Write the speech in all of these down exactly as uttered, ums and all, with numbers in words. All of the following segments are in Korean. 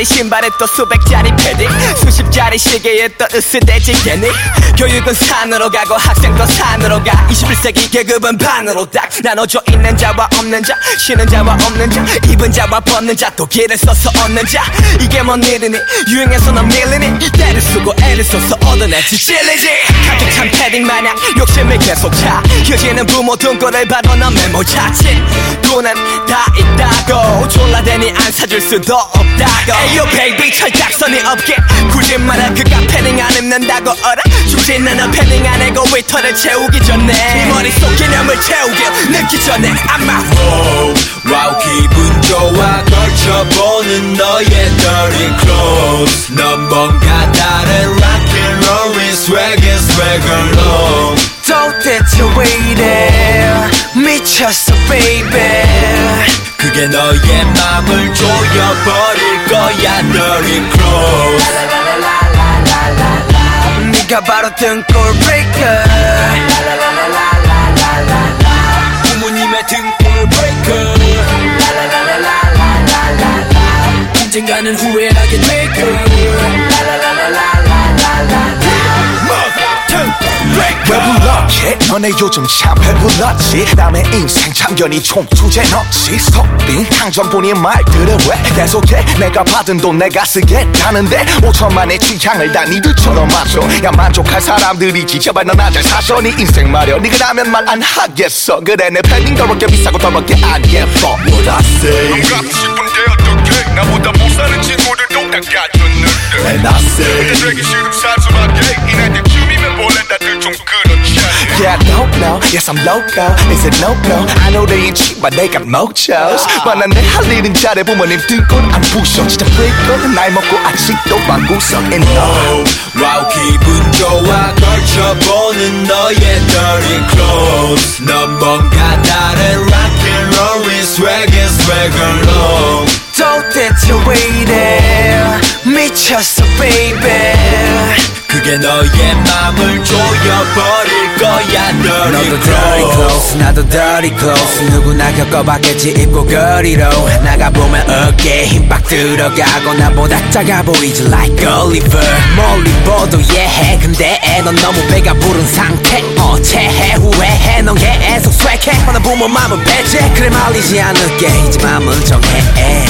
짜리 신발에 또 수백짜리 패딩 수십짜리 시계에 또 으스대지 괜히 교육은 산으로 가고 학생도 산으로 가 이십일 세기 계급은 반으로 딱 나눠져 있는 자와 없는 자 쉬는 자와 없는 자 입은 자와 벗는 자 또 길을 써서 얻는 자 이게 뭔 일이니 유행해서 넌 밀리니 때를 쓰고 애를 써서 얻은 애지 찔리지 가득 찬 패딩 마냥 욕심을 계속 차 휴지는 부모 등골을 봐도 넌 메모 자칫 돈은 다 있다고 졸라대니 안 사줄 수도 없다고 에이요 베이비 철딱선이 없게 굳이 말아 그가 패딩 안 입는다고 어라 죽진 않아 패딩 안 해고 위터를 채우기 전에 네 머릿속 개념을 채우길 늦기 전에 아마 와우 기분 좋아 걸쳐보는 너의 dirty clothes 넌 뭔가 다른 rock and roll swag and swag alone 도대체 왜 이래 미쳤어 baby 그게 너의 맘을 조여버릴 거야 dirty clothes 네가 바로 등골 breaker 부모님의 등골 breaker 언젠가는 후회하게 될 걸 왜 불렀지? 너네 요즘 참 배불렀지 남의 인생 참견이 총 주제 넣지 스톱빈 항정뿐인 말들을 왜 계속해 내가 받은 돈 내가 쓰겠다는데 오천만의 취향을 다 니들처럼 맞춰 야 만족할 사람들이지 제발 넌 아잘 사셔 네 인생 말여 니가 나면 말 안 하겠어 그래 내 팬인 더럽게 비싸고 더럽게 안 예뻐 What I say 넌 가고 싶은데 어떡해 나보다 못 사는 친구들도 다 갖췄는데 And I say 근데 되기 싫음 사소하게 이 나이 때쯤이면 원래 다들 좀 그렇지 않니 Yeah, I don't know. Yes, I'm loco. Is it no, no? I know they ain't cheap, but they got mochos. 만난 내 할 일은 잘해 부모님 등골 안 부셔. 진짜 freak 나이 먹고 아직도 방구석에 너. 와우 기분 좋아 걸쳐보는 너의 dirty clothes 넌 뭔가 다른 rock and roll swag and swag alone 도대체 왜 이래 미쳤어 baby 그게 너의 맘을 조여버릴 거야 dirty 너도 dirty clothes 나도 dirty clothes 누구나 겪어봤겠지 입고 거리로 나가보면 어깨에 힘 빡 들어가고 나보다 작아 보이지 like Oliver 멀리 보도 예해 근데 넌 너무 배가 부른 상태 어체해 후회해 넌 계속 swag해 하나 부모 맘은 배제 그래 말리지 않을게 이제 맘은 정해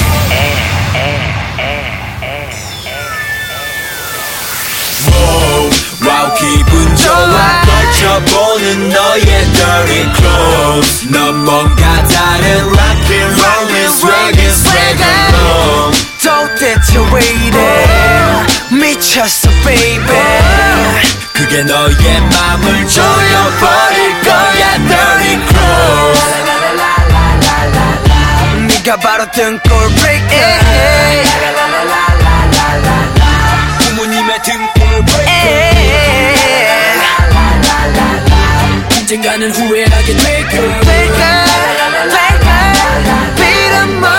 와우 기분 좋아 걸쳐보는 너의 dirty clothes 넌 뭔가 다른 rock and roll swag and swag alone 도대체 왜 이래 미쳤어 baby 그게 너의 맘을 조여버릴 거야 dirty clothes 네가 바로 등골 breaker 부모님의 등골 breaker 언젠가는 후회하게 될 걸 breaker breaker beat 'em up